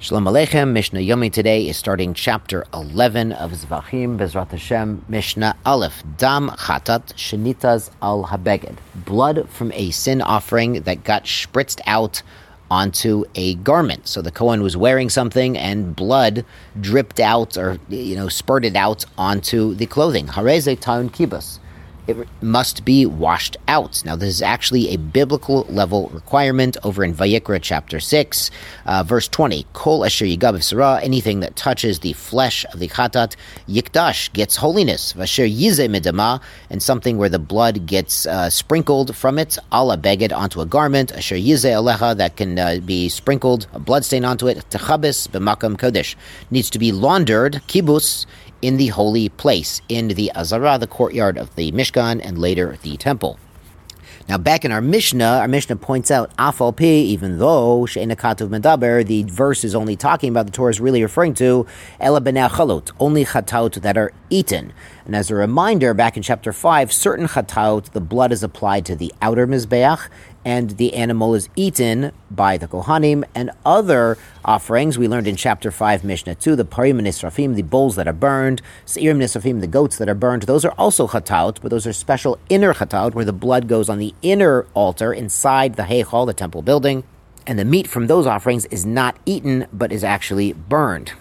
Shalom Aleichem. Mishnah Yomi today is starting chapter 11 of Zvachim, Bezrat Hashem, Mishnah Aleph. Dam chatat shenitas al habeged. Blood from a sin offering that got spritzed out onto a garment. So the Kohen was wearing something and blood dripped out or, spurted out onto the clothing. Hareze taun kibus. It must be washed out. Now, this is actually a biblical level requirement over in Vayikra chapter 6, verse 20. Kol asher yigav b'sara, anything that touches the flesh of the chatat, yikdash, gets holiness. Vasher yizeh midama, and something where the blood gets sprinkled from it, ala beged, onto a garment, asher yizeh alecha, that can be sprinkled, a blood stain onto it, techabis b'makam kodesh, needs to be laundered, kibus, in the holy place, in the Azara, the courtyard of the Mishkan, and later the temple. Now, back in our Mishnah points out, Afal Pi, even though She'ena Katuv Medaber, the verse is only talking about, the Torah is really referring to Ela B'nei Chalot, only chataut that are eaten. And as a reminder, back in chapter 5, certain chataut, the blood is applied to the outer Mizbeach, and the animal is eaten by the Kohanim, and other offerings, we learned in chapter 5, Mishnah 2, the Parim and Nisrafim, the bulls that are burned, Seirim Nisrafim, the goats that are burned, those are also chataut, but those are special inner chataut, where the blood goes on the inner altar inside the Heichal, the temple building, and the meat from those offerings is not eaten, but is actually burned.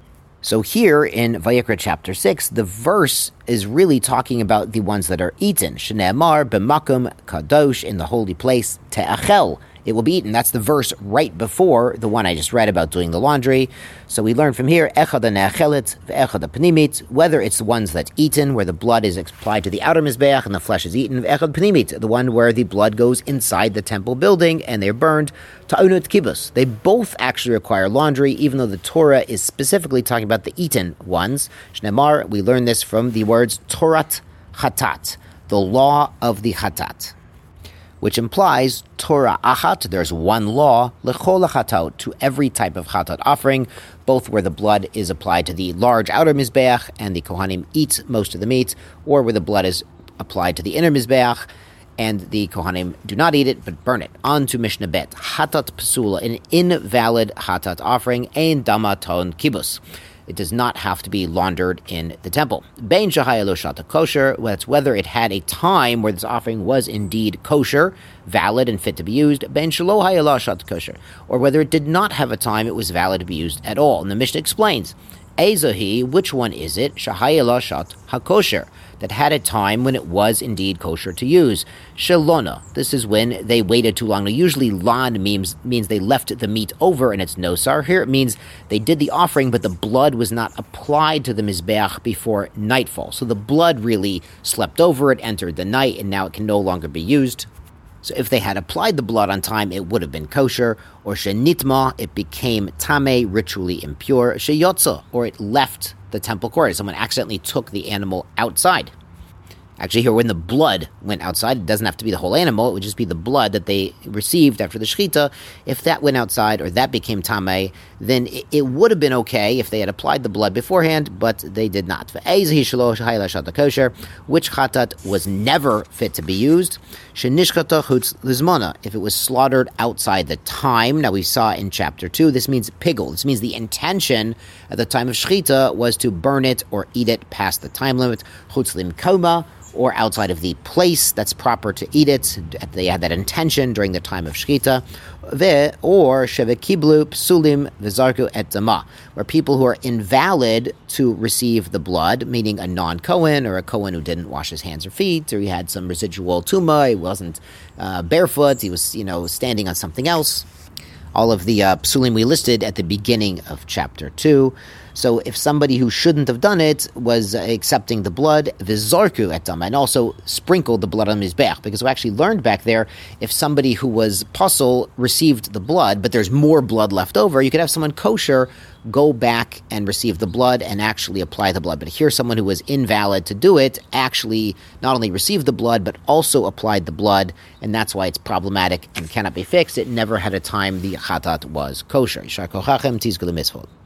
So here in Vayikra chapter 6, the verse is really talking about the ones that are eaten. Shne'emar b'makom kadosh, in the holy place, te'achel, it will be eaten. That's the verse right before the one I just read about doing the laundry. So we learn from here, echad ha'ne'achelet ve'echad ha'pnimit, whether it's the ones that's eaten, where the blood is applied to the outer mizbeach and the flesh is eaten, ve'echad pnimit, the one where the blood goes inside the temple building and they're burned, ta'unut kibus. They both actually require laundry, even though the Torah is specifically talking about the eaten ones. Shne'emar, we learn this from the words Torat Chatat, the law of the Chatat, which implies Torah achat, there's one law, lechol chatat, to every type of chatat offering, both where the blood is applied to the large outer mizbeach and the Kohanim eat most of the meat, or where the blood is applied to the inner mizbeach and the Kohanim do not eat it, but burn it. On to Mishnah Bet. Chatat psula, an invalid chatat offering, ein dama ton kibus. It does not have to be laundered in the temple. Bein shahaya lo shata kosher, that's whether it had a time where this offering was indeed kosher, valid and fit to be used. Bein shelo haya lo shata kosher, or whether it did not have a time it was valid to be used at all. And the Mishnah explains, Ezohi, which one is it? Shahaya lo shat hakosher, that had a time when it was indeed kosher to use. Shalona, this is when they waited too long. Now, usually lan means they left the meat over and it's nosar. Here it means they did the offering, but the blood was not applied to the mizbeach before nightfall. So the blood really slept over it, entered the night, and now it can no longer be used. So if they had applied the blood on time, it would have been kosher. Or shenitma, it became tameh, ritually impure. Sheyotza, or it left the temple court. Someone accidentally took the animal outside. Actually, here, when the blood went outside, it doesn't have to be the whole animal. It would just be the blood that they received after the shechita. If that went outside or that became tameh, then it would have been okay if they had applied the blood beforehand, but they did not. Which chatat was never fit to be used? If it was slaughtered outside the time. Now, we saw in chapter 2, this means pigul. This means the intention at the time of shechita was to burn it or eat it past the time limit. Chutz limkoma, or outside of the place that's proper to eat it. They had that intention during the time of shechita. Or shevekiblu psulim v'zarku et dama, where people who are invalid to receive the blood, meaning a non-Kohen or a Kohen who didn't wash his hands or feet, or he had some residual tumah, he wasn't barefoot, he was standing on something else. All of the psulim we listed at the beginning of chapter 2. So if somebody who shouldn't have done it was accepting the blood, v'zarku et dama, and also sprinkled the blood on mizbeach, because we actually learned back there, if somebody who was pasul received the blood, but there's more blood left over, you could have someone kosher go back and receive the blood and actually apply the blood. But here, someone who was invalid to do it actually not only received the blood, but also applied the blood, and that's why it's problematic and cannot be fixed. It never had a time the chatat was kosher. Yishar kochachem, tizku l'mitzvot.